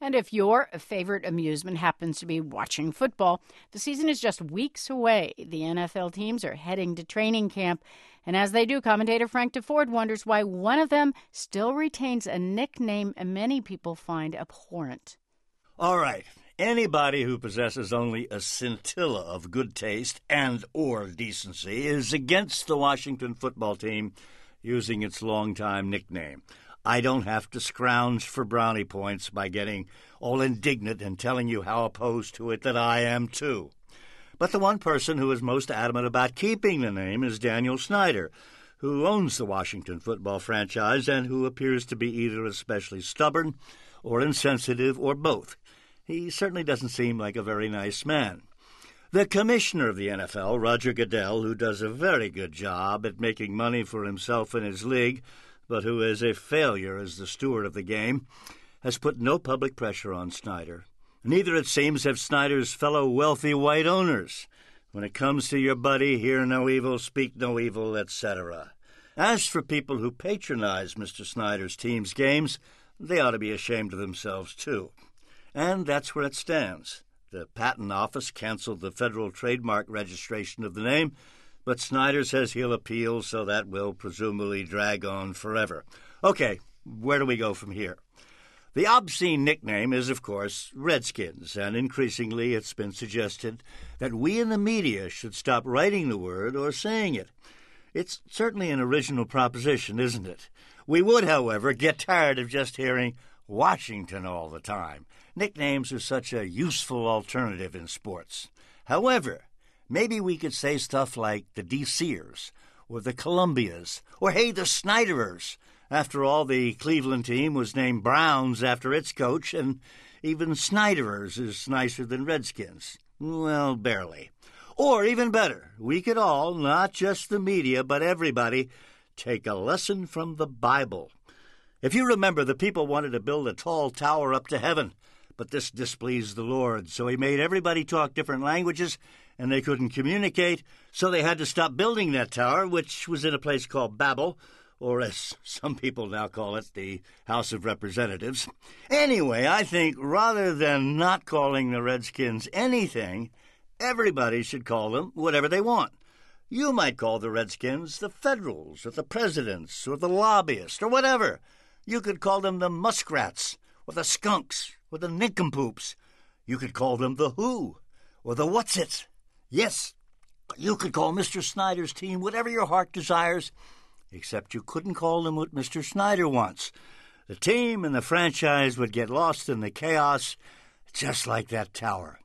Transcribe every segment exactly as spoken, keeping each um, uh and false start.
And if your favorite amusement happens to be watching football, the season is just weeks away. The N F L teams are heading to training camp. And as they do, commentator Frank DeFord wonders why one of them still retains a nickname many people find abhorrent. All right. Anybody who possesses only a scintilla of good taste and or decency is against the Washington football team using its longtime nickname. I don't have to scrounge for brownie points by getting all indignant and telling you how opposed to it that I am, too. But the one person who is most adamant about keeping the name is Daniel Snyder, who owns the Washington football franchise and who appears to be either especially stubborn or insensitive or both. He certainly doesn't seem like a very nice man. The commissioner of the N F L, Roger Goodell, who does a very good job at making money for himself and his league, but who is a failure as the steward of the game, has put no public pressure on Snyder. Neither, it seems, have Snyder's fellow wealthy white owners. When it comes to your buddy, hear no evil, speak no evil, et cetera. As for people who patronize Mister Snyder's team's games, they ought to be ashamed of themselves, too. And that's where it stands. The Patent Office canceled the federal trademark registration of the name, but Snyder says he'll appeal, so that will presumably drag on forever. Okay, where do we go from here? The obscene nickname is, of course, Redskins, and increasingly it's been suggested that we in the media should stop writing the word or saying it. It's certainly an original proposition, isn't it? We would, however, get tired of just hearing Washington all the time. Nicknames are such a useful alternative in sports. However, maybe we could say stuff like the D C-ers, or the Columbias, or, hey, the Snyderers. After all, the Cleveland team was named Browns after its coach, and even Snyderers is nicer than Redskins. Well, barely. Or, even better, we could all, not just the media, but everybody, take a lesson from the Bible. If you remember, the people wanted to build a tall tower up to heaven, but this displeased the Lord, so he made everybody talk different languages, and they couldn't communicate, so they had to stop building that tower, which was in a place called Babel, or as some people now call it, the House of Representatives. Anyway, I think rather than not calling the Redskins anything, everybody should call them whatever they want. You might call the Redskins the Federals, or the Presidents, or the Lobbyists, or whatever. You could call them the Muskrats, or the Skunks, or the Nincompoops. You could call them the Who, or the What's-It. Yes, you could call Mister Snyder's team whatever your heart desires, except you couldn't call them what Mister Snyder wants. The team and the franchise would get lost in the chaos, just like that tower.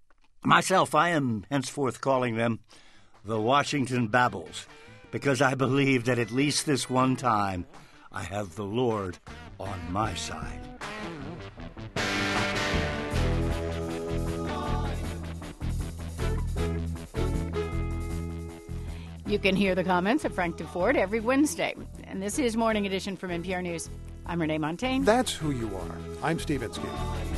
Myself, I am henceforth calling them the Washington Babbles, because I believe that at least this one time I have the Lord on my side. You can hear the comments of Frank DeFord every Wednesday. And this is Morning Edition from N P R News. I'm Renee Montagne. That's who you are. I'm Steve Inskeep.